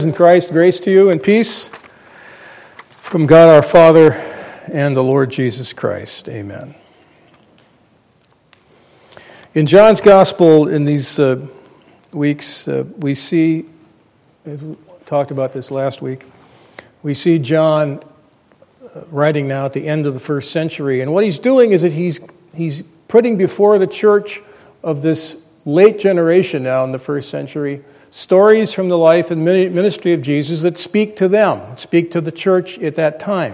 In Christ, grace to you and peace from God our Father and the Lord Jesus Christ. Amen. In John's Gospel in these weeks, we see, as we talked about this last week, we see John writing now at the end of the first century. And what he's doing is that he's putting before the church of this late generation now in the first century stories from the life and ministry of Jesus that speak to them, speak to the church at that time.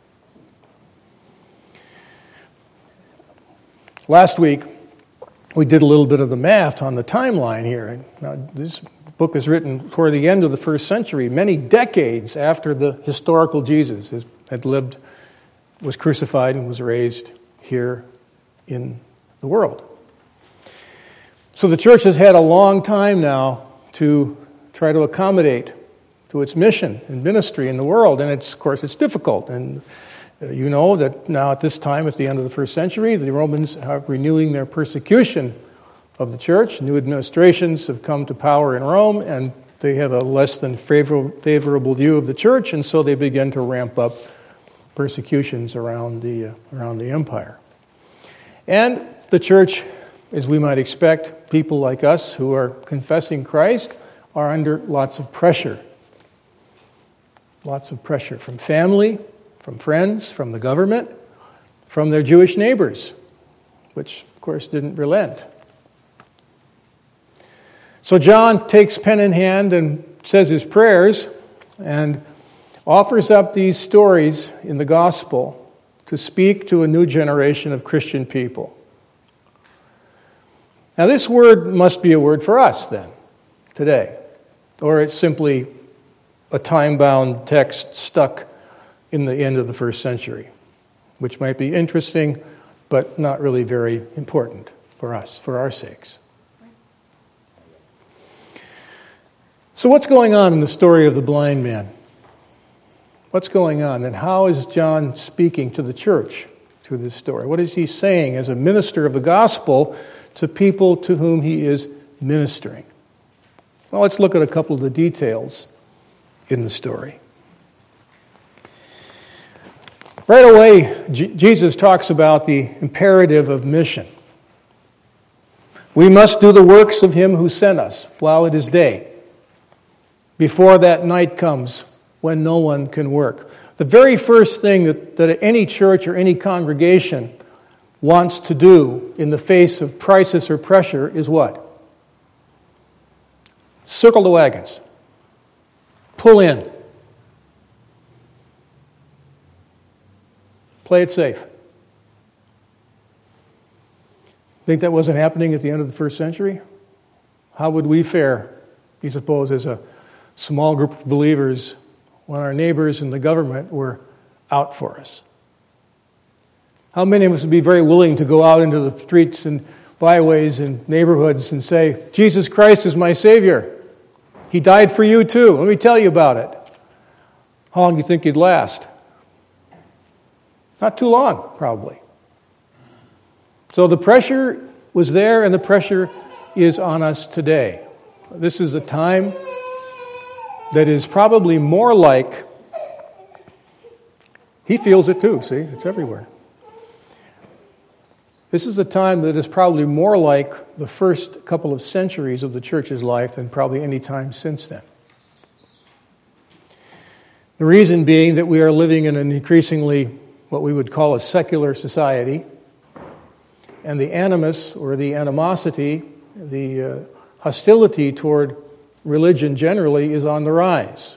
Last week, we did a little bit of the math on the timeline here. Now, this book is written toward the end of the first century, many decades after the historical Jesus had lived, was crucified, and was raised here in the world. So the church has had a long time now to try to accommodate to its mission and ministry in the world. And of course, it's difficult. And you know that now at this time, at the end of the first century, the Romans are renewing their persecution of the church. New administrations have come to power in Rome, and they have a less than favorable view of the church, and so they begin to ramp up persecutions around the empire. And the church, as we might expect, people like us who are confessing Christ are under lots of pressure. Lots of pressure from family, from friends, from the government, from their Jewish neighbors, which, of course, didn't relent. So John takes pen in hand and says his prayers and offers up these stories in the gospel to speak to a new generation of Christian people. Now, this word must be a word for us, then, today. Or it's simply a time-bound text stuck in the end of the first century, which might be interesting, but not really very important for us, for our sakes. So what's going on in the story of the blind man? What's going on, and how is John speaking to the church through this story? What is he saying as a minister of the gospel to people to whom he is ministering? Well, let's look at a couple of the details in the story. Right away, Jesus talks about the imperative of mission. We must do the works of him who sent us while it is day, before that night comes when no one can work. The very first thing that any church or any congregation wants to do in the face of crisis or pressure is what? Circle the wagons. Pull in. Play it safe. Think that wasn't happening at the end of the first century? How would we fare, you suppose, as a small group of believers when our neighbors and the government were out for us? How many of us would be very willing to go out into the streets and byways and neighborhoods and say, Jesus Christ is my Savior. He died for you too. Let me tell you about it. How long do you think you'd last? Not too long, probably. So the pressure was there, and the pressure is on us today. This is a time that is probably more like, he feels it too, see? It's everywhere. This is a time that is probably more like the first couple of centuries of the church's life than probably any time since then. The reason being that we are living in an increasingly what we would call a secular society, and the animus or the animosity, the hostility toward religion generally is on the rise.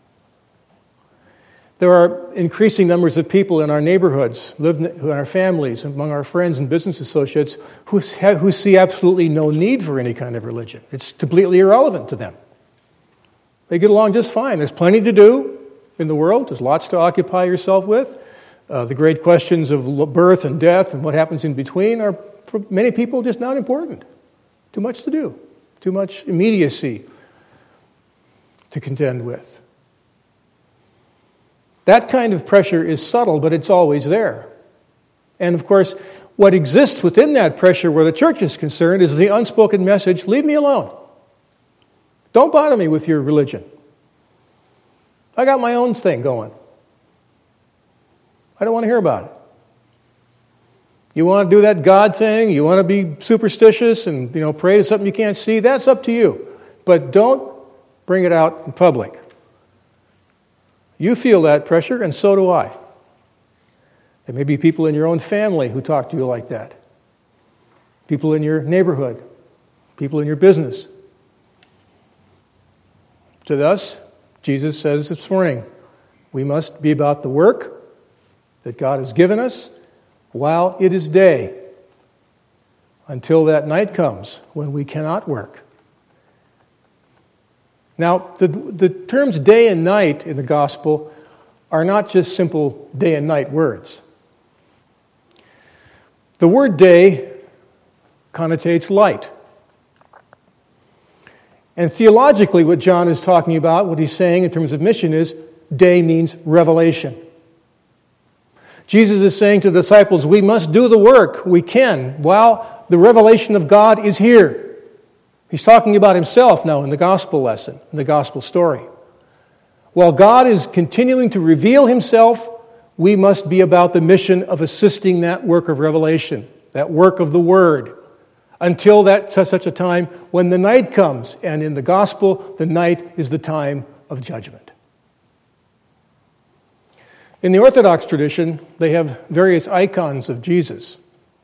There are increasing numbers of people in our neighborhoods, in our families, among our friends and business associates who see absolutely no need for any kind of religion. It's completely irrelevant to them. They get along just fine. There's plenty to do in the world. There's lots to occupy yourself with. The great questions of birth and death and what happens in between are, for many people, just not important. Too much to do. Too much immediacy to contend with. That kind of pressure is subtle, but it's always there. And of course, what exists within that pressure where the church is concerned is the unspoken message, leave me alone. Don't bother me with your religion. I got my own thing going. I don't want to hear about it. You want to do that God thing, you want to be superstitious and pray to something you can't see, that's up to you. But don't bring it out in public. You feel that pressure, and so do I. There may be people in your own family who talk to you like that. People in your neighborhood. People in your business. To us, Jesus says this morning, we must be about the work that God has given us while it is day, until that night comes when we cannot work. Now, the terms day and night in the gospel are not just simple day and night words. The word day connotates light. And theologically, what John is talking about, what he's saying in terms of mission is, day means revelation. Jesus is saying to the disciples, we must do the work we can while the revelation of God is here. He's talking about himself now in the gospel lesson, in the gospel story. While God is continuing to reveal himself, we must be about the mission of assisting that work of revelation, that work of the Word, until that such a time when the night comes. And in the gospel, the night is the time of judgment. In the Orthodox tradition, they have various icons of Jesus.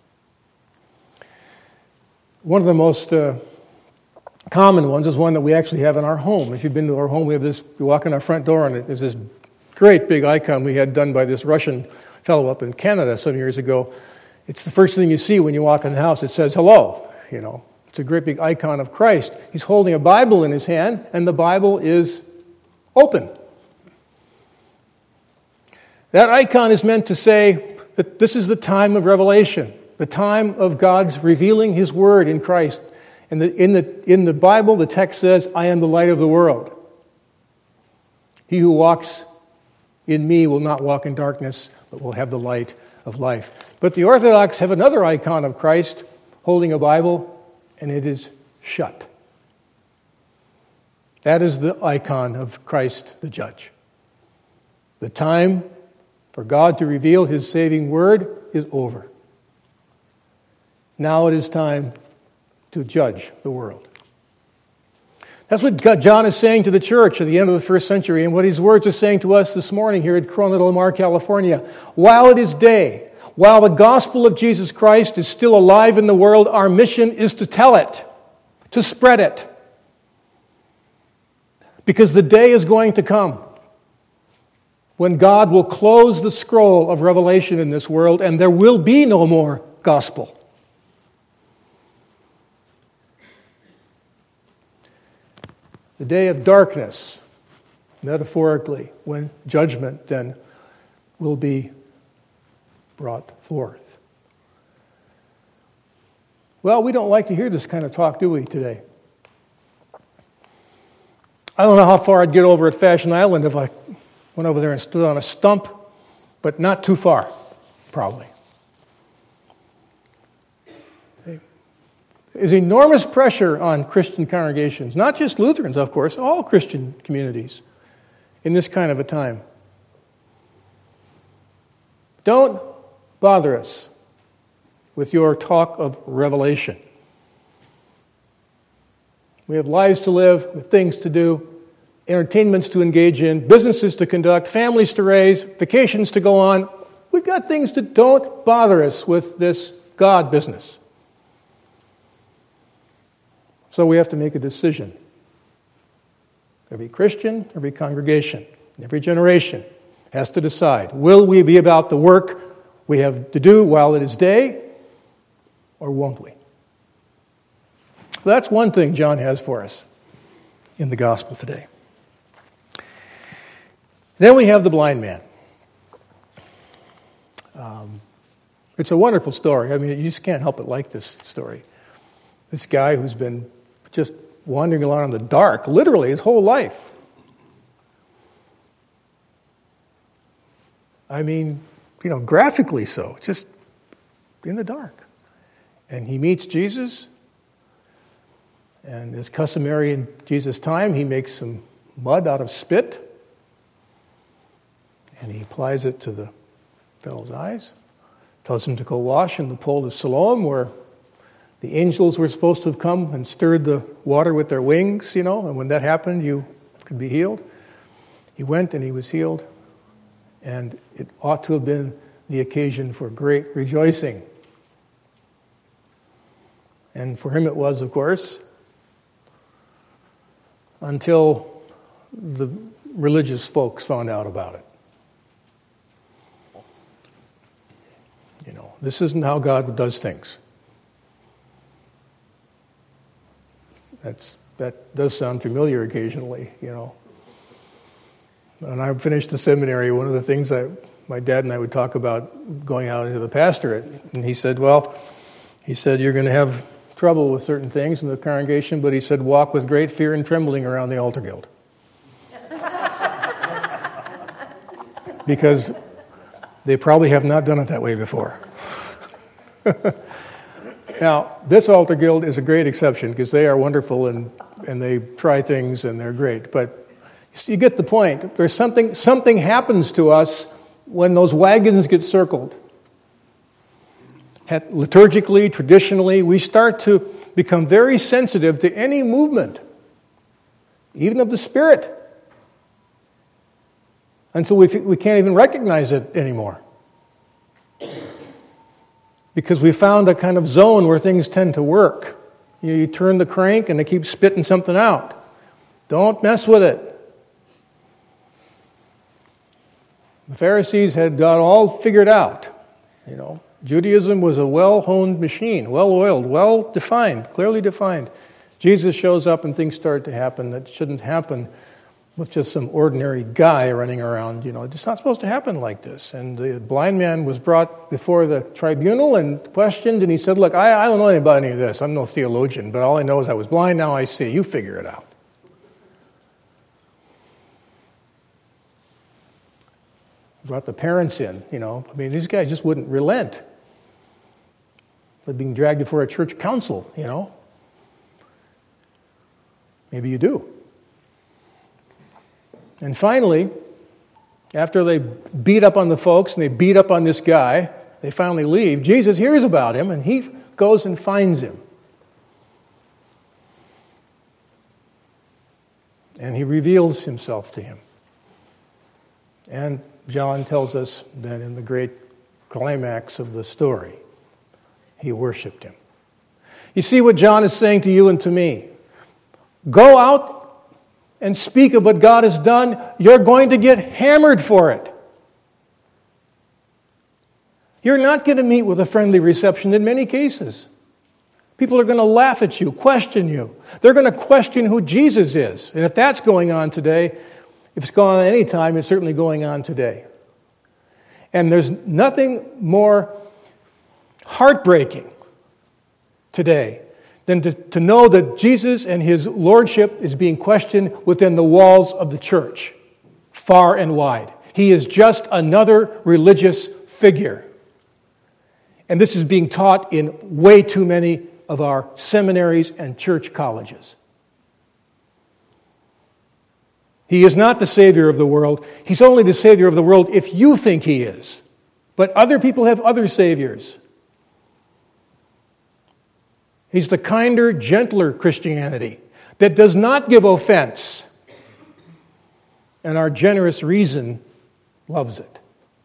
One of the most common ones is one that we actually have in our home. If you've been to our home, we have this, you walk in our front door and there's this great big icon we had done by this Russian fellow up in Canada some years ago. It's the first thing you see when you walk in the house. It says, hello, It's a great big icon of Christ. He's holding a Bible in his hand, and the Bible is open. That icon is meant to say that this is the time of revelation, the time of God's revealing his word in Christ. And in the Bible, the text says, I am the light of the world. He who walks in me will not walk in darkness, but will have the light of life. But the Orthodox have another icon of Christ holding a Bible, and it is shut. That is the icon of Christ the judge. The time for God to reveal his saving word is over. Now it is time to judge the world. That's what John is saying to the church at the end of the first century, and what his words are saying to us this morning here at Corona del Mar, California. While it is day, while the gospel of Jesus Christ is still alive in the world, our mission is to tell it, to spread it. Because the day is going to come when God will close the scroll of revelation in this world, and there will be no more gospel. The day of darkness, metaphorically, when judgment then will be brought forth. Well, we don't like to hear this kind of talk, do we, today? I don't know how far I'd get over at Fashion Island if I went over there and stood on a stump, but not too far, probably. There's enormous pressure on Christian congregations, not just Lutherans, of course, all Christian communities in this kind of a time. Don't bother us with your talk of revelation. We have lives to live, we have things to do, entertainments to engage in, businesses to conduct, families to raise, vacations to go on. We've got things to... Don't bother us with this God business. So we have to make a decision. Every Christian, every congregation, every generation has to decide, will we be about the work we have to do while it is day, or won't we? That's one thing John has for us in the gospel today. Then we have the blind man. It's a wonderful story. I mean, you just can't help but like this story. This guy who's been just wandering around in the dark, literally his whole life. I mean, graphically so, just in the dark. And he meets Jesus, and as customary in Jesus' time, he makes some mud out of spit, And he applies it to the fellow's eyes, tells him to go wash in the pool of Siloam, where the angels were supposed to have come and stirred the water with their wings, and when that happened, you could be healed. He went and he was healed, and it ought to have been the occasion for great rejoicing. And for him it was, of course, until the religious folks found out about it. This isn't how God does things. That does sound familiar occasionally, When I finished the seminary, one of the things my dad and I would talk about going out into the pastorate, and he said, you're going to have trouble with certain things in the congregation, but he said, walk with great fear and trembling around the altar guild. Because they probably have not done it that way before. Now, this altar guild is a great exception because they are wonderful and they try things and they're great. But you get the point. There's something happens to us when those wagons get circled. Liturgically, traditionally, we start to become very sensitive to any movement, even of the Spirit, until we can't even recognize it anymore. Because we found a kind of zone where things tend to work. You turn the crank and it keeps spitting something out. Don't mess with it. The Pharisees had got all figured out. Judaism was a well-honed machine, well-oiled, well-defined, clearly defined. Jesus shows up and things start to happen that shouldn't happen with just some ordinary guy running around. It's not supposed to happen like this. And the blind man was brought before the tribunal and questioned, and he said, look, I don't know anything about any of this. I'm no theologian, but all I know is I was blind, now I see. You figure it out. Brought the parents in, these guys just wouldn't relent. They're being dragged before a church council, Maybe you do. And finally, after they beat up on the folks and they beat up on this guy, they finally leave. Jesus hears about him and he goes and finds him. And he reveals himself to him. And John tells us that in the great climax of the story, he worshiped him. You see what John is saying to you and to me? Go out and speak of what God has done. You're going to get hammered for it. You're not going to meet with a friendly reception in many cases. People are going to laugh at you, question you. They're going to question who Jesus is. And if that's going on today, if it's gone on any time, it's certainly going on today. And there's nothing more heartbreaking today than to know that Jesus and his lordship is being questioned within the walls of the church, far and wide. He is just another religious figure. And this is being taught in way too many of our seminaries and church colleges. He is not the Savior of the world. He's only the Savior of the world if you think he is. But other people have other saviors. He's the kinder, gentler Christianity that does not give offense. And our generous reason loves it.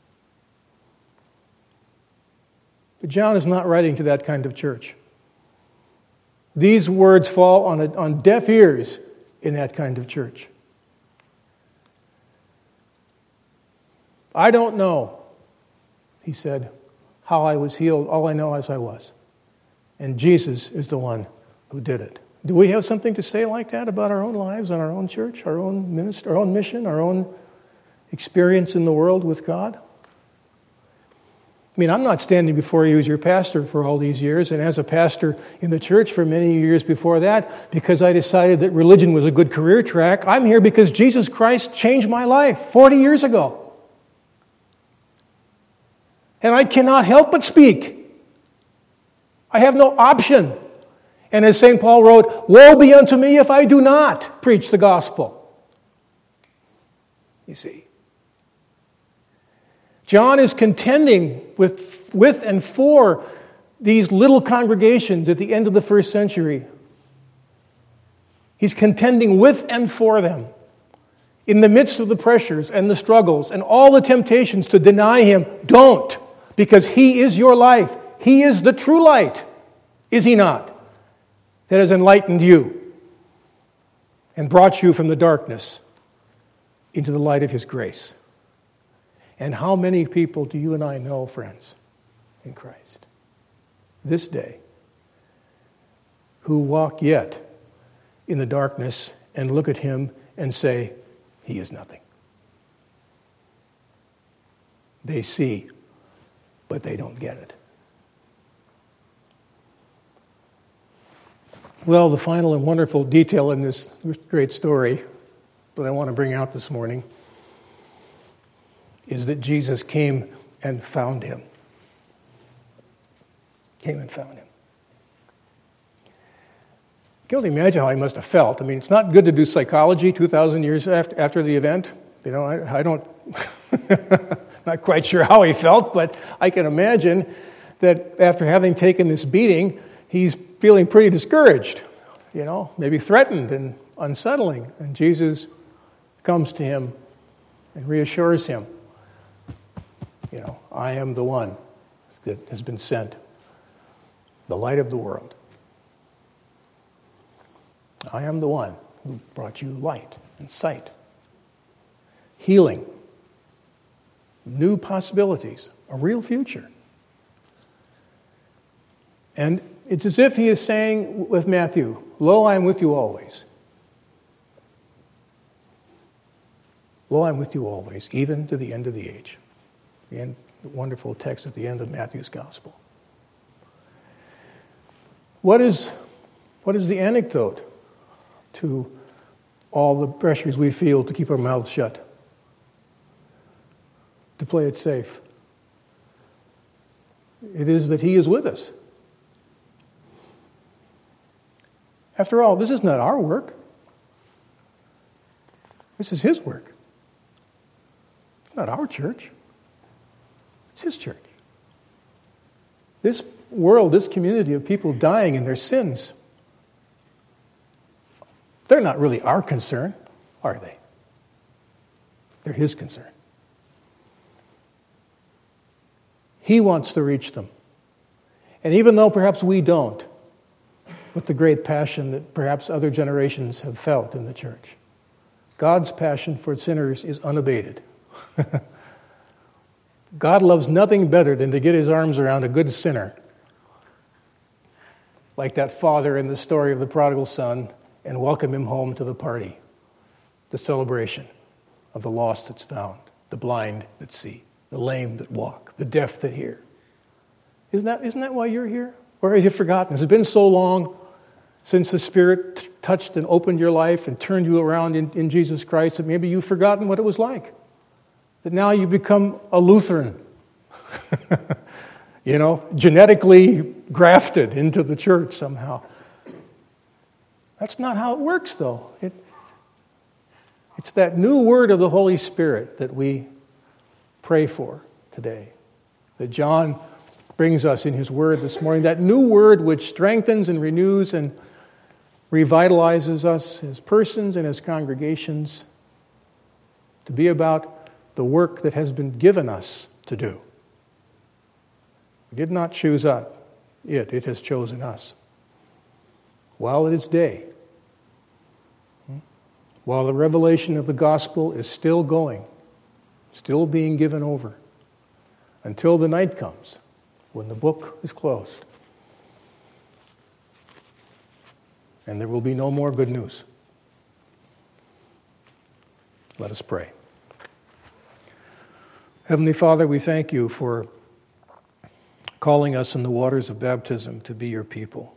But John is not writing to that kind of church. These words fall on deaf ears in that kind of church. I don't know, he said, how I was healed. All I know is I was. And Jesus is the one who did it. Do we have something to say like that about our own lives and our own church, our own ministry, our own mission, our own experience in the world with God? I'm not standing before you as your pastor for all these years and as a pastor in the church for many years before that because I decided that religion was a good career track. I'm here because Jesus Christ changed my life 40 years ago. And I cannot help but speak. I have no option. And as St. Paul wrote, woe be unto me if I do not preach the gospel. You see. John is contending with and for these little congregations at the end of the first century. He's contending with and for them in the midst of the pressures and the struggles and all the temptations to deny him. Don't, because he is your life. He is the true light, is he not? That has enlightened you and brought you from the darkness into the light of his grace. And how many people do you and I know, friends, in Christ, this day, who walk yet in the darkness and look at him and say, he is nothing. They see, but they don't get it. Well, the final and wonderful detail in this great story that I want to bring out this morning is that Jesus came and found him. Came and found him. I can only imagine how he must have felt. I mean, it's not good to do psychology 2,000 years after the event. You know, I don't, not quite sure how he felt, but I can imagine that after having taken this beating, he's feeling pretty discouraged, you know, maybe threatened and unsettling. And Jesus comes to him and reassures him, you know, I am the one that has been sent, the light of the world. I am the one who brought you light and sight, healing, new possibilities, a real future. And it's as if he is saying with Matthew, lo, I am with you always. Lo, I am with you always, even to the end of the age. The wonderful text at the end of Matthew's Gospel. What is the antidote to all the pressures we feel to keep our mouths shut? To play it safe. It is that he is with us. After all, this is not our work. This is his work. It's not our church. It's his church. This world, this community of people dying in their sins, they're not really our concern, are they? They're his concern. He wants to reach them. And even though perhaps we don't, with the great passion that perhaps other generations have felt in the church, God's passion for sinners is unabated. God loves nothing better than to get his arms around a good sinner, like that father in the story of the prodigal son, and welcome him home to the party, the celebration of the lost that's found, the blind that see, the lame that walk, the deaf that hear. Isn't that why you're here? Or have you forgotten? Has it been so long since the Spirit touched and opened your life and turned you around in Jesus Christ that maybe you've forgotten what it was like? That now you've become a Lutheran, you know, genetically grafted into the church somehow. That's not how it works, though. It's that new word of the Holy Spirit that we pray for today, that John brings us in his word this morning, that new word which strengthens and renews and revitalizes us as persons and as congregations to be about the work that has been given us to do. We did not choose it has chosen us. While it is day, while the revelation of the gospel is still going, still being given over, until the night comes, when the book is closed, and there will be no more good news. Let us pray. Heavenly Father, we thank you for calling us in the waters of baptism to be your people.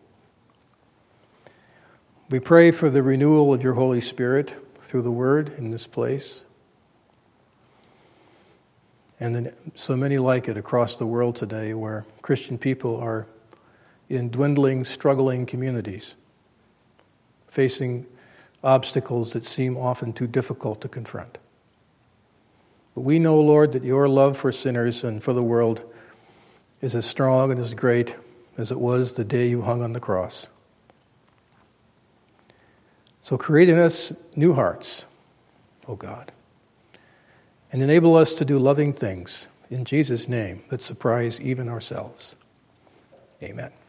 We pray for the renewal of your Holy Spirit through the Word in this place, and in so many like it across the world today where Christian people are in dwindling, struggling communities, facing obstacles that seem often too difficult to confront. But we know, Lord, that your love for sinners and for the world is as strong and as great as it was the day you hung on the cross. So create in us new hearts, O God, and enable us to do loving things in Jesus' name that surprise even ourselves. Amen.